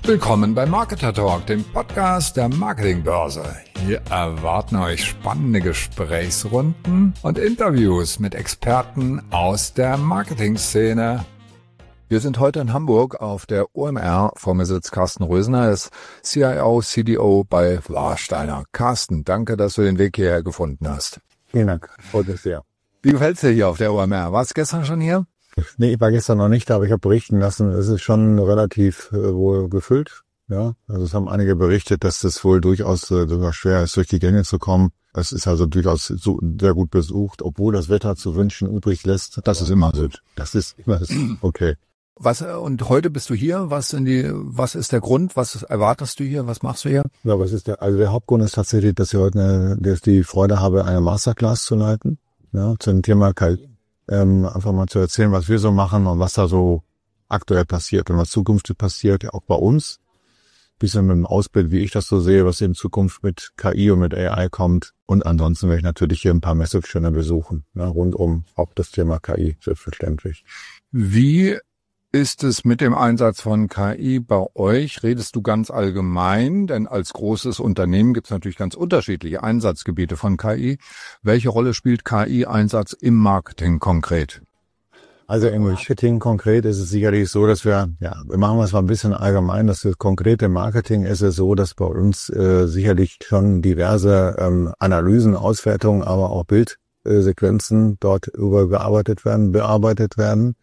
Willkommen bei Marketer Talk, dem Podcast der Marketingbörse. Hier erwarten euch spannende Gesprächsrunden und Interviews mit Experten aus der Marketingszene. Wir sind heute in Hamburg auf der OMR. Vor mir sitzt Carsten Rösener, er ist CIO, CDO bei Warsteiner. Carsten, danke, dass du den Weg hierher gefunden hast. Vielen Dank, freut mich sehr. Wie gefällt's dir hier auf der OMR? Warst du gestern schon hier? Nee, ich war gestern noch nicht da, aber ich habe berichten lassen, es ist schon relativ wohl gefüllt. Ja, also es haben einige berichtet, dass das wohl durchaus sogar schwer ist, durch die Gänge zu kommen. Es ist also durchaus so sehr gut besucht, obwohl das Wetter zu wünschen übrig lässt. Das ist immer so. Das ist immer so. Okay. Und heute bist du hier? Was ist der Grund? Was erwartest du hier? Was machst du hier? Ja, der Hauptgrund ist tatsächlich, dass ich heute die Freude habe, eine Masterclass zu leiten. Ja, zu dem Thema KI. Einfach mal zu erzählen, was wir so machen und was da so aktuell passiert und was zukünftig passiert, ja auch bei uns. Bisschen mit dem Ausbild, wie ich das so sehe, was in Zukunft mit KI und mit AI kommt. Und ansonsten werde ich natürlich hier ein paar Messestände besuchen, ne, rund um auch das Thema KI, selbstverständlich. Wie ist es mit dem Einsatz von KI bei euch? Redest du ganz allgemein? Denn als großes Unternehmen gibt es natürlich ganz unterschiedliche Einsatzgebiete von KI. Welche Rolle spielt KI-Einsatz im Marketing konkret? Also im Marketing konkret ist es sicherlich so, dass wir machen es mal ein bisschen allgemein, dass das konkrete Marketing ist es so, dass bei uns sicherlich schon diverse Analysen, Auswertungen, aber auch Bildsequenzen dort bearbeitet werden.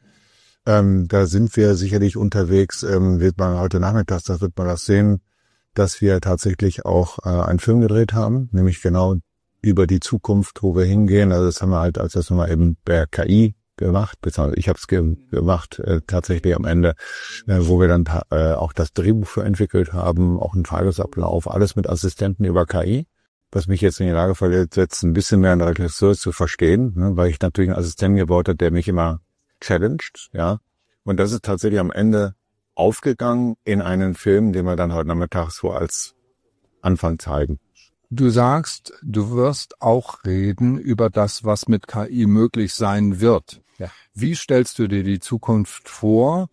Da sind wir sicherlich unterwegs, wird man heute Nachmittag, da wird man das sehen, dass wir tatsächlich auch einen Film gedreht haben, nämlich genau über die Zukunft, wo wir hingehen. Also das haben wir halt als das mal eben per KI gemacht, beziehungsweise ich habe es gemacht tatsächlich am Ende, wo wir dann auch das Drehbuch für entwickelt haben, auch einen Tagesablauf, alles mit Assistenten über KI, was mich jetzt in die Lage versetzt, ein bisschen mehr in der Regisseur zu verstehen, ne, weil ich natürlich einen Assistenten gebaut habe, der mich immer challenged, ja. Und das ist tatsächlich am Ende aufgegangen in einen Film, den wir dann heute Nachmittag so als Anfang zeigen. Du sagst, du wirst auch reden über das, was mit KI möglich sein wird. Ja. Wie stellst du dir die Zukunft vor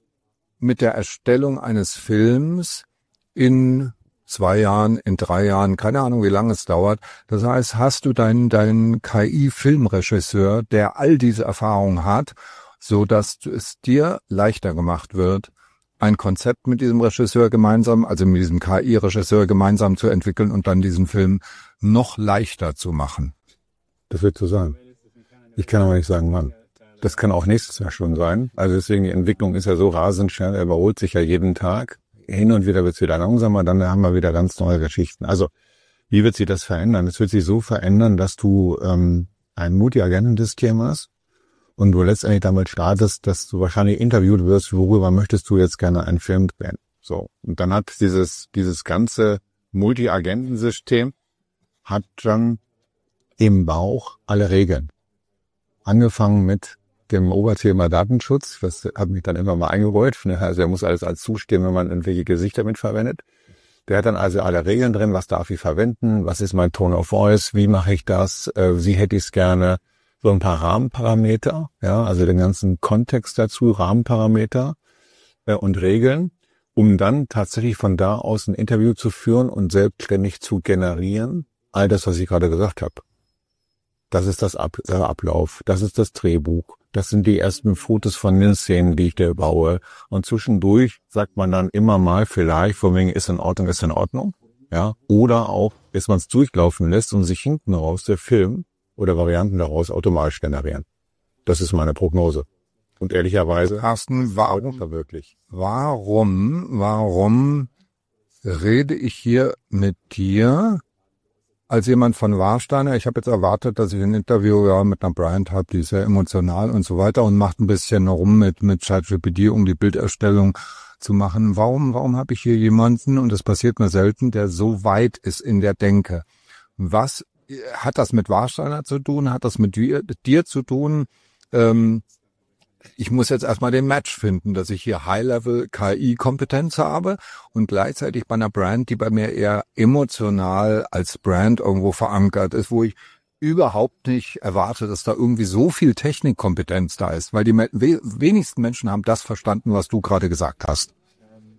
mit der Erstellung eines Films in 2 Jahren, in 3 Jahren, keine Ahnung, wie lange es dauert. Das heißt, hast du deinen KI-Filmregisseur, der all diese Erfahrungen hat, so dass es dir leichter gemacht wird, ein Konzept mit diesem Regisseur gemeinsam, also mit diesem KI-Regisseur gemeinsam zu entwickeln und dann diesen Film noch leichter zu machen? Das wird so sein. Ich kann aber nicht sagen, wann. Das kann auch nächstes Jahr schon sein. Also deswegen, die Entwicklung ist ja so rasend schnell, er überholt sich ja jeden Tag. Hin und wieder wird es wieder langsamer, dann haben wir wieder ganz neue Geschichten. Also, wie wird sich das verändern? Es wird sich so verändern, dass du ein Multi-Agenten-System hast und du letztendlich damit startest, dass du wahrscheinlich interviewt wirst, worüber möchtest du jetzt gerne einen Film drehen. So. Und dann hat dieses ganze Multi-Agenten-System hat dann im Bauch alle Regeln. Angefangen mit dem Oberthema Datenschutz, das hat mich dann immer mal eingerollt. Also er muss alles als zustimmen, wenn man irgendwelche Gesichter mit verwendet. Der hat dann also alle Regeln drin, was darf ich verwenden, was ist mein Tone of Voice, wie mache ich das, wie hätte ich es gerne. So ein paar Rahmenparameter, ja, also den ganzen Kontext dazu, Rahmenparameter und Regeln, um dann tatsächlich von da aus ein Interview zu führen und selbstständig zu generieren. All das, was ich gerade gesagt habe. Das ist der Ablauf, das ist das Drehbuch. Das sind die ersten Fotos von den Szenen, die ich da baue. Und zwischendurch sagt man dann immer mal vielleicht, von wegen ist in Ordnung, ja. Oder auch, dass man es durchlaufen lässt und sich hinten raus der Film oder Varianten daraus automatisch generieren. Das ist meine Prognose. Und ehrlicherweise, Carsten, warum rede ich hier mit dir als jemand von Warsteiner? Ich habe jetzt erwartet, dass ich ein Interview mit einer Brand habe, die ist sehr emotional und so weiter und macht ein bisschen rum mit ChatGPT, um die Bilderstellung zu machen. Warum habe ich hier jemanden, und das passiert mir selten, der so weit ist in der Denke? Was hat das mit Warsteiner zu tun? Hat das mit dir zu tun? Ich muss jetzt erstmal den Match finden, dass ich hier High-Level KI-Kompetenz habe und gleichzeitig bei einer Brand, die bei mir eher emotional als Brand irgendwo verankert ist, wo ich überhaupt nicht erwarte, dass da irgendwie so viel Technikkompetenz da ist, weil die wenigsten Menschen haben das verstanden, was du gerade gesagt hast.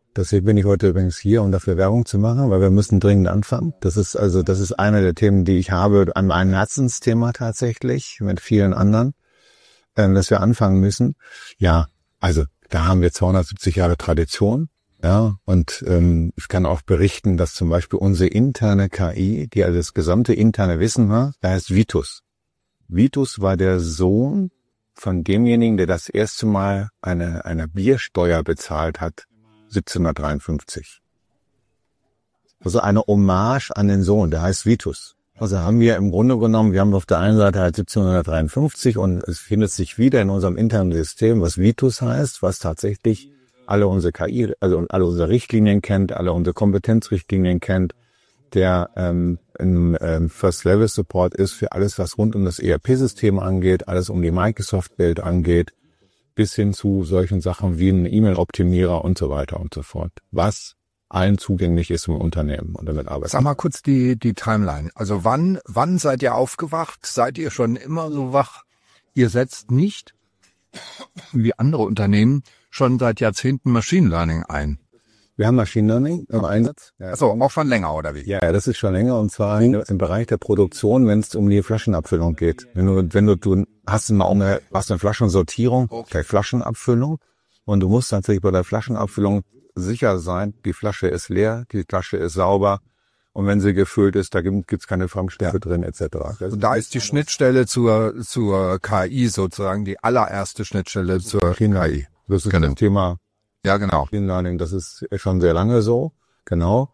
Deswegen bin ich heute übrigens hier, um dafür Werbung zu machen, weil wir müssen dringend anfangen. Das ist einer der Themen, die ich habe, ein Herzensthema tatsächlich, mit vielen anderen, dass wir anfangen müssen. Ja, also da haben wir 270 Jahre Tradition. Ja, und ich kann auch berichten, dass zum Beispiel unsere interne KI, die also das gesamte interne Wissen war, da heißt Vitus. Vitus war der Sohn von demjenigen, der das erste Mal eine Biersteuer bezahlt hat, 1753. Also eine Hommage an den Sohn, der heißt Vitus. Also haben wir im Grunde genommen, wir haben auf der einen Seite halt 1753 und es findet sich wieder in unserem internen System, was Vitus heißt, was tatsächlich alle unsere KI, also alle unsere Richtlinien kennt, alle unsere Kompetenzrichtlinien kennt, der First-Level-Support ist für alles, was rund um das ERP-System angeht, alles um die Microsoft-Welt angeht, bis hin zu solchen Sachen wie ein E-Mail-Optimierer und so weiter und so fort. Was allen zugänglich ist im Unternehmen und damit arbeiten. Sag mal kurz die Timeline. Also wann seid ihr aufgewacht? Seid ihr schon immer so wach? Ihr setzt nicht, wie andere Unternehmen, schon seit Jahrzehnten Machine Learning ein. Wir haben Machine Learning im Einsatz. Ja. Achso, auch schon länger, oder wie? Ja, das ist schon länger, und zwar im Bereich der Produktion, wenn es um die Flaschenabfüllung geht. Wenn du hast eine Flaschensortierung, okay, Flaschenabfüllung, und du musst natürlich bei der Flaschenabfüllung sicher sein, die Flasche ist leer, die Flasche ist sauber, und wenn sie gefüllt ist, da gibt's keine Farbstoffe drin, etc. Und da ist die Schnittstelle zur KI sozusagen die allererste Schnittstelle zur KI. Das ist ein Thema. Ja, genau. Machine Learning, das ist schon sehr lange so, genau.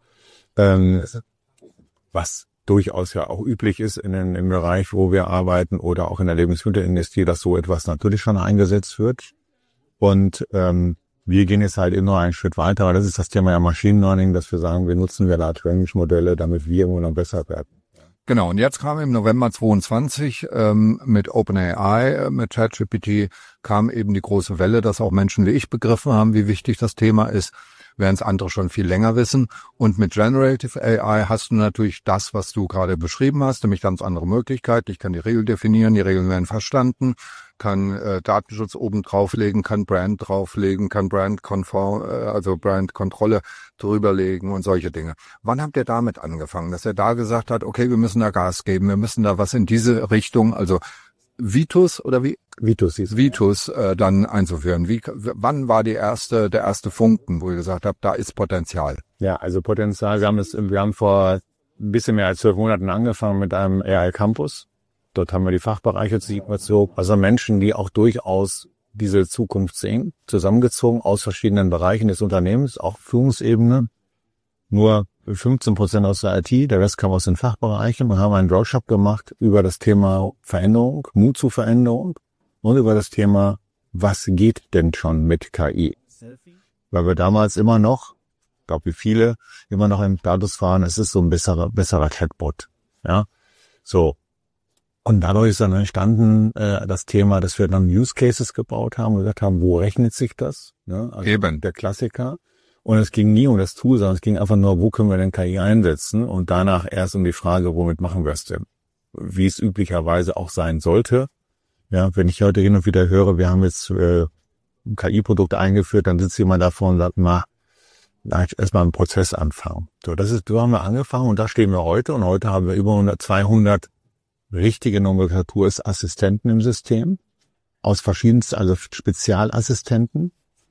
Was durchaus ja auch üblich ist im Bereich, wo wir arbeiten, oder auch in der Lebensmittelindustrie, dass so etwas natürlich schon eingesetzt wird. Und wir gehen jetzt halt immer noch einen Schritt weiter, aber das ist das Thema ja Machine Learning, dass wir sagen, wir nutzen Large Language Modelle, damit wir immer noch besser werden. Genau, und jetzt kam im November 22 mit OpenAI, mit ChatGPT, kam eben die große Welle, dass auch Menschen wie ich begriffen haben, wie wichtig das Thema ist, während es andere schon viel länger wissen. Und mit Generative AI hast du natürlich das, was du gerade beschrieben hast, nämlich ganz andere Möglichkeiten. Ich kann die Regel definieren, die Regeln werden verstanden, kann Datenschutz oben drauflegen, kann Brand drauflegen, kann Brand-konform, also Brand-Kontrolle drüberlegen und solche Dinge. Wann habt ihr damit angefangen, dass er da gesagt hat, okay, wir müssen da Gas geben, wir müssen da was in diese Richtung, also Vitus oder wie? Vitus dann einzuführen. Wann war der erste Funken, wo ihr gesagt habt, da ist Potenzial? Ja, also Potenzial. Wir haben vor ein bisschen mehr als 12 Monaten angefangen mit einem AI Campus. Dort haben wir die Fachbereiche also Menschen, die auch durchaus diese Zukunft sehen, zusammengezogen aus verschiedenen Bereichen des Unternehmens, auch Führungsebene. Nur 15% aus der IT, der Rest kam aus den Fachbereichen. Wir haben einen Workshop gemacht über das Thema Veränderung, Mut zu Veränderung und über das Thema, was geht denn schon mit KI? Weil wir damals immer noch, ich glaube wie viele, immer noch im Status waren, es ist so ein besserer Chatbot. Ja, so. Und dadurch ist dann entstanden das Thema, dass wir dann Use Cases gebaut haben und gesagt haben, wo rechnet sich das? Ne? Also eben. Der Klassiker. Und es ging nie um das Tool, sondern es ging einfach nur, wo können wir denn KI einsetzen? Und danach erst um die Frage, womit machen wir es denn? Wie es üblicherweise auch sein sollte. Ja, wenn ich heute hin und wieder höre, wir haben jetzt ein KI-Produkt eingeführt, dann sitzt jemand davor und sagt, erstmal einen Prozess anfangen. So haben wir angefangen und da stehen wir heute. Und heute haben wir über 200 richtige Nomenklatur-Assistenten im System. Aus verschiedensten, also Spezialassistenten.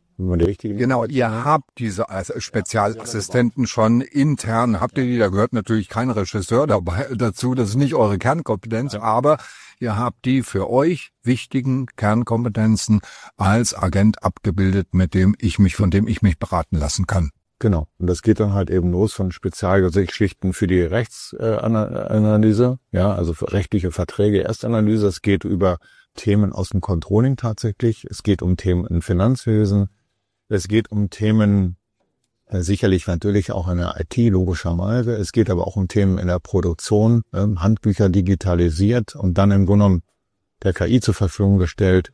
Genau, ihr habt diese Spezialassistenten schon intern, habt ihr die, da gehört natürlich kein Regisseur dazu, das ist nicht eure Kernkompetenz, aber ihr habt die für euch wichtigen Kernkompetenzen als Agent abgebildet, von dem ich mich beraten lassen kann. Genau, und das geht dann halt eben los von Spezialgeschichten für die Rechtsanalyse, ja, also für rechtliche Verträge, Erstanalyse, es geht über Themen aus dem Controlling tatsächlich, es geht um Themen im Finanzwesen, es geht um Themen, sicherlich natürlich auch in der IT, logischerweise. Es geht aber auch um Themen in der Produktion, Handbücher digitalisiert und dann im Grunde genommen der KI zur Verfügung gestellt.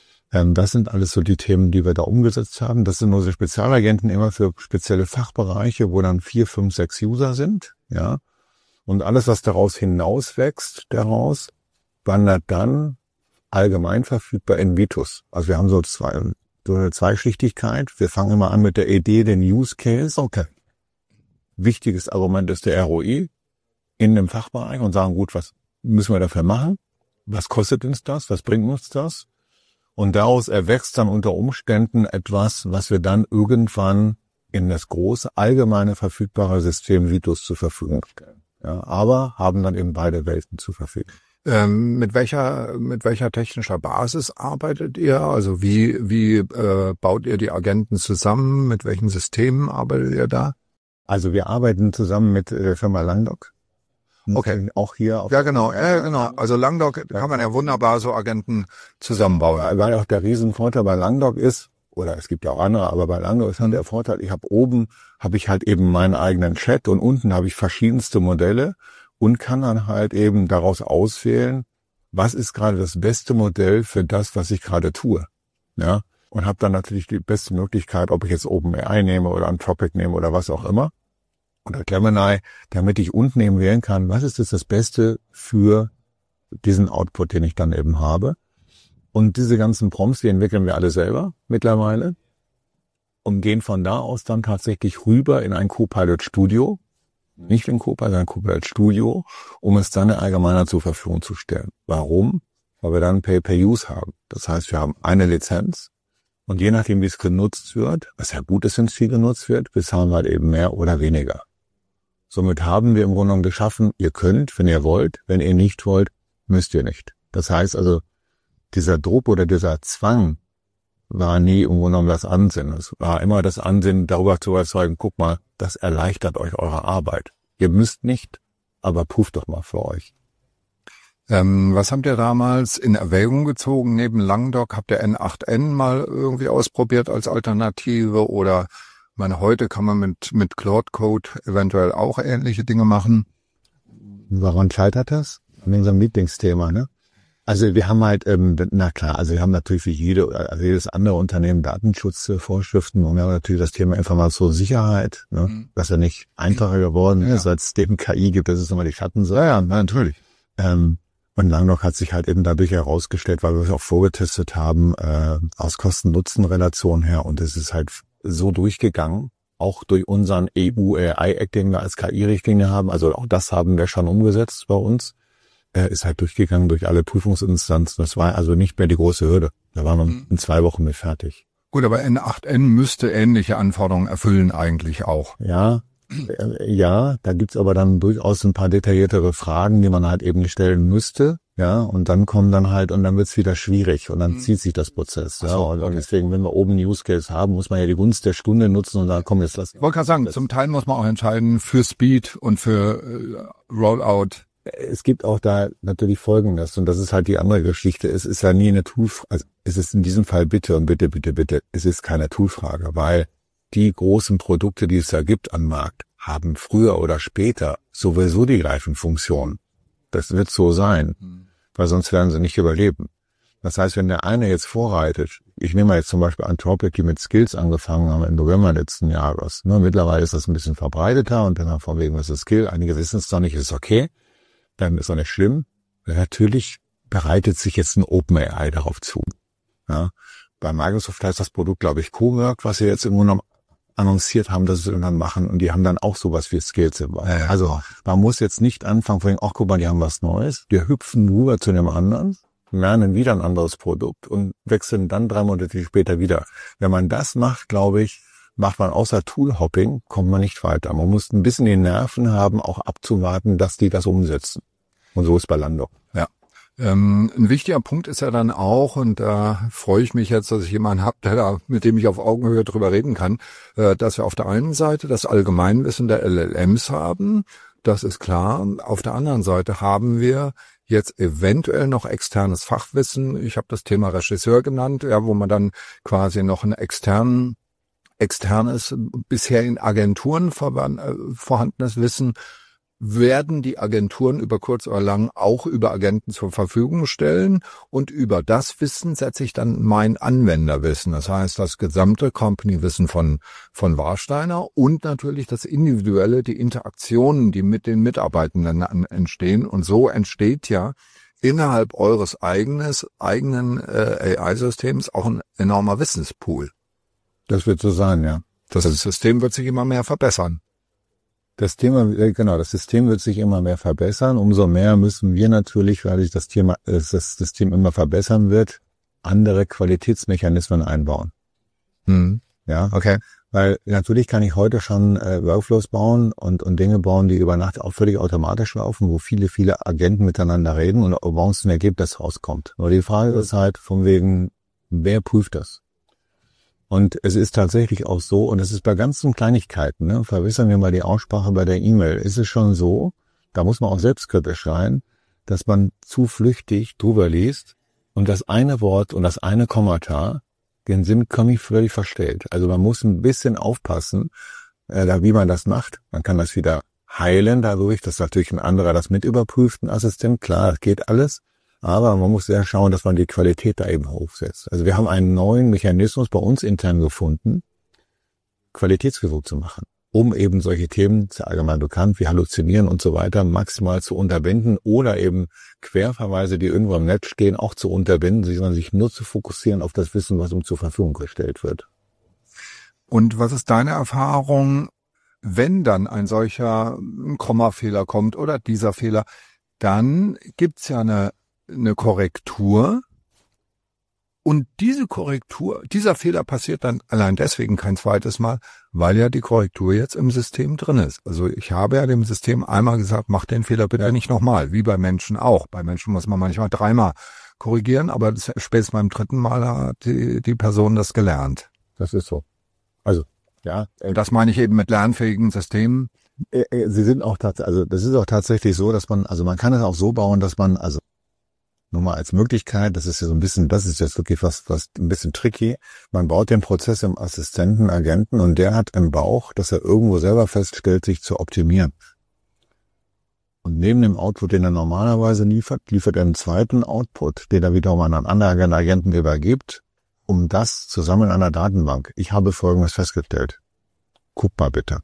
Das sind alles so die Themen, die wir da umgesetzt haben. Das sind unsere Spezialagenten immer für spezielle Fachbereiche, wo dann 4, 5, 6 User sind, ja. Und alles, was daraus hinauswächst, wandert dann allgemein verfügbar in Vitus. Also wir haben so so eine Zweischichtigkeit. Wir fangen immer an mit der Idee, den Use Case. Okay. Wichtiges Argument ist der ROI in dem Fachbereich und sagen, gut, was müssen wir dafür machen? Was kostet uns das? Was bringt uns das? Und daraus erwächst dann unter Umständen etwas, was wir dann irgendwann in das große, allgemeine verfügbare System Vitus zur Verfügung stellen. Ja, aber haben dann eben beide Welten zur Verfügung. Mit welcher technischer Basis arbeitet ihr? Also wie baut ihr die Agenten zusammen? Mit welchen Systemen arbeitet ihr da? Also wir arbeiten zusammen mit der Firma Langdoc. Okay. Auch hier auf. Ja, genau. Also Langdoc kann man ja wunderbar so Agenten zusammenbauen. Weil auch der Riesenvorteil bei Langdoc ist, oder es gibt ja auch andere, aber bei Langdoc ist dann der Vorteil, habe ich halt eben meinen eigenen Chat und unten habe ich verschiedenste Modelle und kann dann halt eben daraus auswählen, was ist gerade das beste Modell für das, was ich gerade tue. Ja. Und habe dann natürlich die beste Möglichkeit, ob ich jetzt OpenAI nehme oder Anthropic nehme oder was auch immer. Oder Gemini, damit ich unten eben wählen kann, was ist jetzt das Beste für diesen Output, den ich dann eben habe. Und diese ganzen Prompts, die entwickeln wir alle selber mittlerweile und gehen von da aus dann tatsächlich rüber in ein Copilot Studio, nicht in Copilot, sondern Copilot Studio, um es dann allgemeiner zur Verfügung zu stellen. Warum? Weil wir dann Pay-per-Use haben. Das heißt, wir haben eine Lizenz und je nachdem, wie es genutzt wird, was ja gut ist, wenn es viel genutzt wird, bezahlen wir halt eben mehr oder weniger. Somit haben wir im Grunde genommen geschaffen, ihr könnt, wenn ihr wollt, wenn ihr nicht wollt, müsst ihr nicht. Das heißt also, dieser Druck oder dieser Zwang war nie im Grunde genommen das Ansinnen. Es war immer das Ansinnen, darüber zu überzeugen, guck mal, das erleichtert euch eure Arbeit. Ihr müsst nicht, aber prüft doch mal für euch. Was habt ihr damals in Erwägung gezogen? Neben Langdoc habt ihr N8N mal irgendwie ausprobiert als Alternative oder ich meine, heute kann man mit Claude Code eventuell auch ähnliche Dinge machen. Woran scheitert das? An unserem Lieblingsthema, ne? Also wir haben halt, wir haben natürlich wie jedes andere Unternehmen Datenschutzvorschriften und wir haben natürlich das Thema Informationssicherheit, ne? Was ja nicht einfacher geworden ist, als es dem KI gibt, das ist immer die Schattenseite. Ja, natürlich. Und Langdoc hat sich halt eben dadurch herausgestellt, weil wir es auch vorgetestet haben, aus Kosten-Nutzen-Relation her und es ist halt so durchgegangen, auch durch unseren EU-AI-Act, den wir als KI-Richtlinie haben, also auch das haben wir schon umgesetzt bei uns, ist halt durchgegangen durch alle Prüfungsinstanzen. Das war also nicht mehr die große Hürde. Da waren wir in 2 Wochen mit fertig. Gut, aber N8N müsste ähnliche Anforderungen erfüllen eigentlich auch. Ja, da gibt's aber dann durchaus ein paar detailliertere Fragen, die man halt eben stellen müsste. Ja, und dann dann wird's wieder schwierig und dann zieht sich das Prozess. Ja, so, und deswegen, wenn wir oben Use Case haben, muss man ja die Gunst der Stunde nutzen und dann jetzt lassen. Ich wollte gerade sagen, zum Teil muss man auch entscheiden für Speed und für Rollout. Es gibt auch da natürlich Folgendes und das ist halt die andere Geschichte. Es ist ja nie eine also es ist in diesem Fall bitte, es ist keine Toolfrage, weil die großen Produkte, die es da gibt am Markt, haben früher oder später sowieso die gleichen Funktionen. Das wird so sein, weil sonst werden sie nicht überleben. Das heißt, wenn der eine jetzt vorreitet, ich nehme mal jetzt zum Beispiel Anthropic, die mit Skills angefangen haben im November letzten Jahres. Ne, mittlerweile ist das ein bisschen verbreiteter und dann von wegen, was ist Skill? Einige wissen es doch nicht, ist okay. Dann ist auch nicht schlimm. Natürlich bereitet sich jetzt ein OpenAI darauf zu. Ja, bei Microsoft heißt das Produkt, glaube ich, Cowork, was sie jetzt im Grunde annonciert haben, dass sie dann machen und die haben dann auch sowas wie Skills im Bereich. Ja. Also man muss jetzt nicht anfangen von ach guck mal, die haben was Neues. Wir hüpfen rüber zu dem anderen, lernen wieder ein anderes Produkt und wechseln dann 3 Monate später wieder. Wenn man das macht, glaube ich, macht man außer Toolhopping, kommt man nicht weiter. Man muss ein bisschen die Nerven haben, auch abzuwarten, dass die das umsetzen. Und so ist bei Langdoc. Ja. Ein wichtiger Punkt ist ja dann auch, und da freue ich mich jetzt, dass ich jemanden habe, mit dem ich auf Augenhöhe drüber reden kann, dass wir auf der einen Seite das Allgemeinwissen der LLMs haben, das ist klar. Auf der anderen Seite haben wir jetzt eventuell noch externes Fachwissen. Ich habe das Thema Regisseur genannt, ja, wo man dann quasi noch ein externes, bisher in Agenturen vorhandenes Wissen werden die Agenturen über kurz oder lang auch über Agenten zur Verfügung stellen und über das Wissen setze ich dann mein Anwenderwissen. Das heißt, das gesamte Company-Wissen von Warsteiner und natürlich das Individuelle, die Interaktionen, die mit den Mitarbeitenden entstehen. Und so entsteht ja innerhalb eures eigenen AI-Systems auch ein enormer Wissenspool. Das wird so sein, ja. Das System wird sich immer mehr verbessern. Das System wird sich immer mehr verbessern. Umso mehr müssen wir natürlich, weil sich das System immer verbessern wird, andere Qualitätsmechanismen einbauen. Ja, okay. Weil natürlich kann ich heute schon Workflows bauen und Dinge bauen, die über Nacht auch völlig automatisch laufen, wo viele Agenten miteinander reden und bei uns ein Ergebnis rauskommt. Aber die Frage ist halt von wegen, wer prüft das? Und es ist tatsächlich auch so, und es ist bei ganzen Kleinigkeiten, ne, verbessern wir mal die Aussprache bei der E-Mail, ist es schon so, da muss man auch selbstkritisch sein, dass man zu flüchtig drüber liest und das eine Wort und das eine Kommatar den Sinn völlig verstellt. Also man muss ein bisschen aufpassen, wie man das macht. Man kann das wieder heilen dadurch, dass natürlich ein anderer das mit überprüft, ein Assistent. Klar, das geht alles. Aber man muss sehr schauen, dass man die Qualität da eben hochsetzt. Also wir haben einen neuen Mechanismus bei uns intern gefunden, Qualitätsversuch zu machen, um eben solche Themen, ist ja allgemein bekannt, wie Halluzinieren und so weiter, maximal zu unterbinden oder eben Querverweise, die irgendwo im Netz stehen, auch zu unterbinden, sondern sich nur zu fokussieren auf das Wissen, was ihm zur Verfügung gestellt wird. Und was ist deine Erfahrung, wenn dann ein solcher Kommafehler kommt oder dieser Fehler, dann gibt's ja eine Korrektur und dieser Fehler passiert dann allein deswegen kein zweites Mal, weil ja die Korrektur jetzt im System drin ist. Also ich habe ja dem System einmal gesagt, mach den Fehler bitte nicht nochmal, wie bei Menschen auch. Bei Menschen muss man manchmal 3-mal korrigieren, aber spätestens beim 3. Mal hat die Person das gelernt. Das ist so. Also, ja. Das meine ich eben mit lernfähigen Systemen. Sie sind auch das ist auch tatsächlich so, dass man kann es auch so bauen, dass man, nur mal als Möglichkeit, das ist ja so ein bisschen, das ist jetzt wirklich was ein bisschen tricky. Man baut den Prozess im Assistenten, Agenten und der hat im Bauch, dass er irgendwo selber feststellt, sich zu optimieren. Und neben dem Output, den er normalerweise liefert er einen zweiten Output, den er wiederum an einen anderen Agenten übergibt, um das zu sammeln an einer Datenbank. Ich habe Folgendes festgestellt. Guck mal bitte.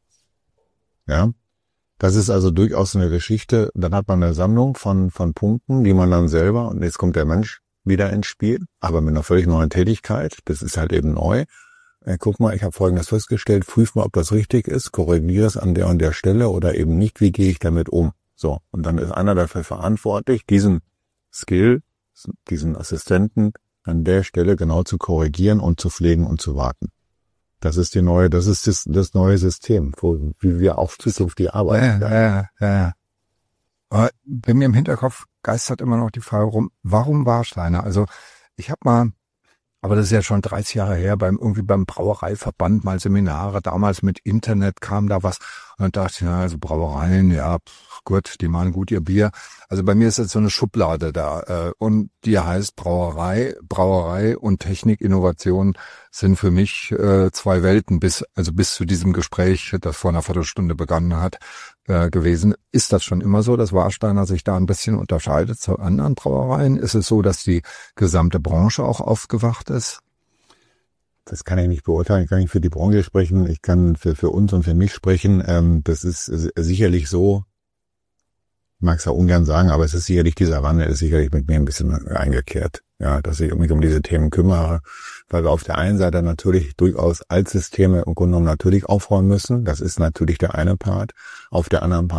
Ja. Das ist also durchaus eine Geschichte. Dann hat man eine Sammlung von Punkten, die man dann selber, und jetzt kommt der Mensch wieder ins Spiel, aber mit einer völlig neuen Tätigkeit. Das ist halt eben neu. Guck mal, ich habe Folgendes festgestellt. Prüf mal, ob das richtig ist. Korrigiere es an der und der Stelle oder eben nicht. Wie gehe ich damit um? So. Und dann ist einer dafür verantwortlich, diesen Skill, diesen Assistenten an der Stelle genau zu korrigieren und zu pflegen und zu warten. Das ist das neue System, wie wir auch zukünftig arbeiten. Ja. Aber bei mir im Hinterkopf geistert immer noch die Frage rum, warum Warsteiner? Also ich habe mal, aber das ist ja schon 30 Jahre her, irgendwie beim Brauereiverband mal Seminare, damals mit Internet kam da was und dann dachte ich, ja, also Brauereien, ja, gut, die machen gut ihr Bier. Also bei mir ist jetzt so eine Schublade da und die heißt Brauerei und Technik, Innovation sind für mich 2 Welten bis zu diesem Gespräch, das vor einer Viertelstunde begonnen hat, gewesen. Ist das schon immer so, dass Warsteiner sich da ein bisschen unterscheidet zu anderen Brauereien? Ist es so, dass die gesamte Branche auch aufgewacht ist? Das kann ich nicht beurteilen. Ich kann nicht für die Branche sprechen. Ich kann für uns und für mich sprechen. Das ist sicherlich so. Ich mag es ja ungern sagen, aber es ist sicherlich, dieser Wandel ist sicherlich mit mir ein bisschen eingekehrt. Ja, dass ich mich um diese Themen kümmere, weil wir auf der einen Seite natürlich durchaus Altsysteme im Grunde genommen natürlich aufräumen müssen. Das ist natürlich der eine Part. Auf der anderen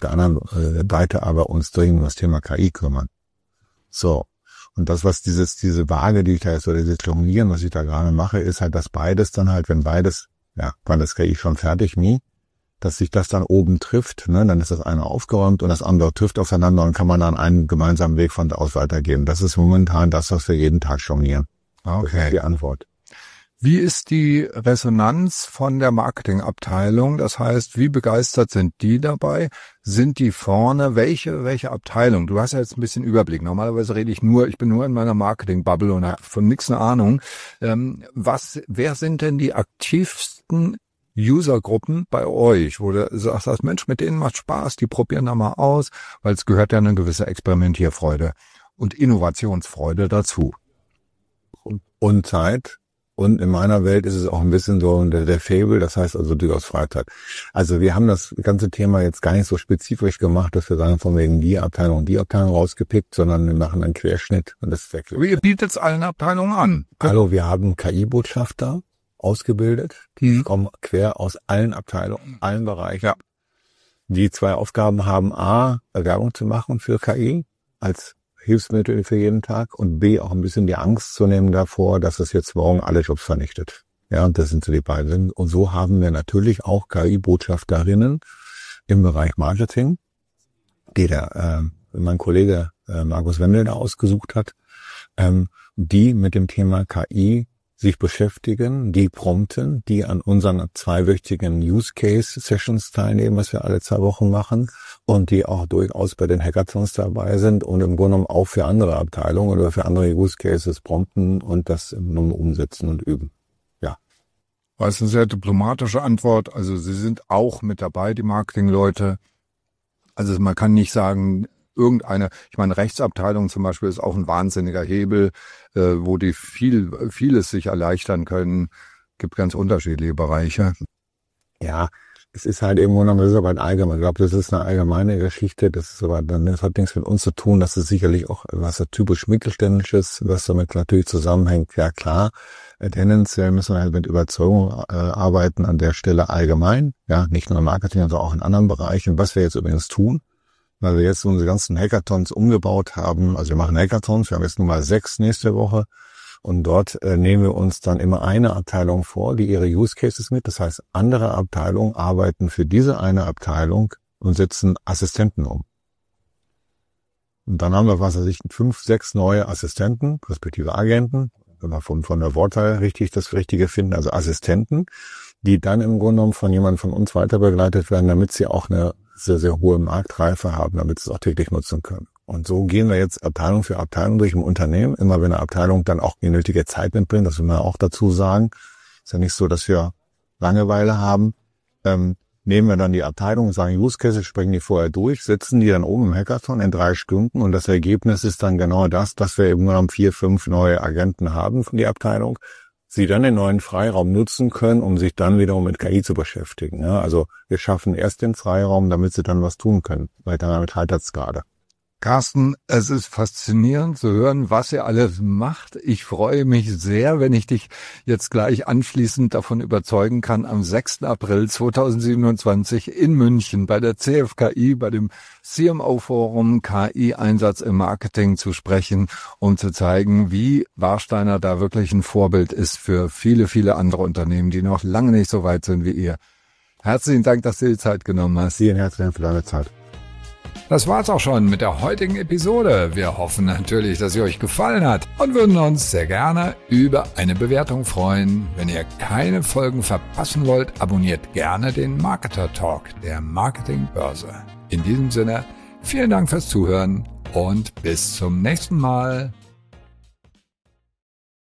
Seite aber uns dringend um das Thema KI kümmern. So. Und das, was diese Waage, die ich da jetzt, oder dieses Jonglieren, was ich da gerade mache, ist halt, dass beides dann halt, wenn beides, ja, wann das KI schon fertig, dass sich das dann oben trifft, ne, dann ist das eine aufgeräumt und das andere trifft aufeinander und kann man dann einen gemeinsamen Weg von da aus weitergehen. Das ist momentan das, was wir jeden Tag jonglieren. Okay. Das ist die Antwort. Wie ist die Resonanz von der Marketingabteilung? Das heißt, wie begeistert sind die dabei? Sind die vorne? Welche Abteilung? Du hast ja jetzt ein bisschen Überblick. Normalerweise ich bin nur in meiner Marketing-Bubble und habe von nichts eine Ahnung. Wer sind denn die aktivsten Usergruppen bei euch, wo du sagst, Mensch, mit denen macht Spaß, die probieren da mal aus, weil es gehört ja eine gewisse Experimentierfreude und Innovationsfreude dazu. Und Zeit Und in meiner Welt ist es auch ein bisschen so der Fable, das heißt also durchaus Freizeit. Also wir haben das ganze Thema jetzt gar nicht so spezifisch gemacht, dass wir sagen, von wegen die Abteilung rausgepickt, sondern wir machen einen Querschnitt und das ist wirklich. Ihr bietet es allen Abteilungen an. Hallo, wir haben KI-Botschafter ausgebildet, die kommen quer aus allen Abteilungen, allen Bereichen. Ja. Die 2 Aufgaben haben: A, Werbung zu machen für KI als Hilfsmittel für jeden Tag und B, auch ein bisschen die Angst zu nehmen davor, dass es jetzt morgen alle Jobs vernichtet. Ja, und das sind so die beiden. Und so haben wir natürlich auch KI-Botschafterinnen im Bereich Marketing, die mein Kollege Markus Wendel da ausgesucht hat, die mit dem Thema KI sich beschäftigen, die prompten, die an unseren 2-wöchigen Use-Case-Sessions teilnehmen, was wir alle 2 Wochen machen, und die auch durchaus bei den Hackathons dabei sind und im Grunde genommen auch für andere Abteilungen oder für andere Use-Cases prompten und das im Grunde umsetzen und üben. Ja. Das ist eine sehr diplomatische Antwort. Also Sie sind auch mit dabei, die Marketingleute. Also man kann nicht sagen, ich meine, Rechtsabteilung zum Beispiel ist auch ein wahnsinniger Hebel, wo die vieles sich erleichtern können. Gibt ganz unterschiedliche Bereiche. Ja, es ist halt irgendwo noch ein allgemein. Ich glaube, das ist eine allgemeine Geschichte. Das hat nichts mit uns zu tun. Das ist sicherlich auch was typisch Mittelständisches, was damit natürlich zusammenhängt. Ja klar, tendenziell müssen wir halt mit Überzeugung arbeiten an der Stelle allgemein. Ja, nicht nur im Marketing, sondern auch in anderen Bereichen. Was wir jetzt übrigens tun, weil wir jetzt unsere ganzen Hackathons umgebaut haben. Also wir machen Hackathons, wir haben jetzt nun mal 6 nächste Woche. Und dort nehmen wir uns dann immer eine Abteilung vor, die ihre Use Cases mit. Das heißt, andere Abteilungen arbeiten für diese eine Abteilung und setzen Assistenten um. Und dann haben wir, 5, 6 neue Assistenten, respektive Agenten, wenn wir von der Wortwahl richtig das Richtige finden, also Assistenten, die dann im Grunde genommen von jemandem von uns weiter begleitet werden, damit sie auch eine sehr, sehr hohe Marktreife haben, damit sie es auch täglich nutzen können. Und so gehen wir jetzt Abteilung für Abteilung durch im Unternehmen. Immer wenn eine Abteilung dann auch die nötige Zeit mitbringt, das will man auch dazu sagen. Ist ja nicht so, dass wir Langeweile haben. Nehmen wir dann die Abteilung und sagen, Use Cases, sprechen die vorher durch, setzen die dann oben im Hackathon in 3 Stunden und das Ergebnis ist dann genau das, dass wir eben nur 4, 5 neue Agenten haben von der Abteilung, sie dann den neuen Freiraum nutzen können, um sich dann wiederum mit KI zu beschäftigen. Ja, also wir schaffen erst den Freiraum, damit sie dann was tun können, weil damit heitert es gerade. Carsten, es ist faszinierend zu hören, was ihr alles macht. Ich freue mich sehr, wenn ich dich jetzt gleich anschließend davon überzeugen kann, am 6. April 2027 in München bei der CFKI, bei dem CMO-Forum KI-Einsatz im Marketing zu sprechen, um zu zeigen, wie Warsteiner da wirklich ein Vorbild ist für viele, viele andere Unternehmen, die noch lange nicht so weit sind wie ihr. Herzlichen Dank, dass du dir die Zeit genommen hast. Vielen herzlichen Dank für deine Zeit. Das war's auch schon mit der heutigen Episode. Wir hoffen natürlich, dass sie euch gefallen hat und würden uns sehr gerne über eine Bewertung freuen. Wenn ihr keine Folgen verpassen wollt, abonniert gerne den Marketer Talk der Marketingbörse. In diesem Sinne, vielen Dank fürs Zuhören und bis zum nächsten Mal.